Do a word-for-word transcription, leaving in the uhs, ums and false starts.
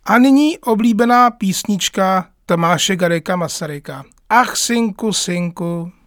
A nyní oblíbená písnička Tomáše Garrigua Masaryka. Ach, synku, synku.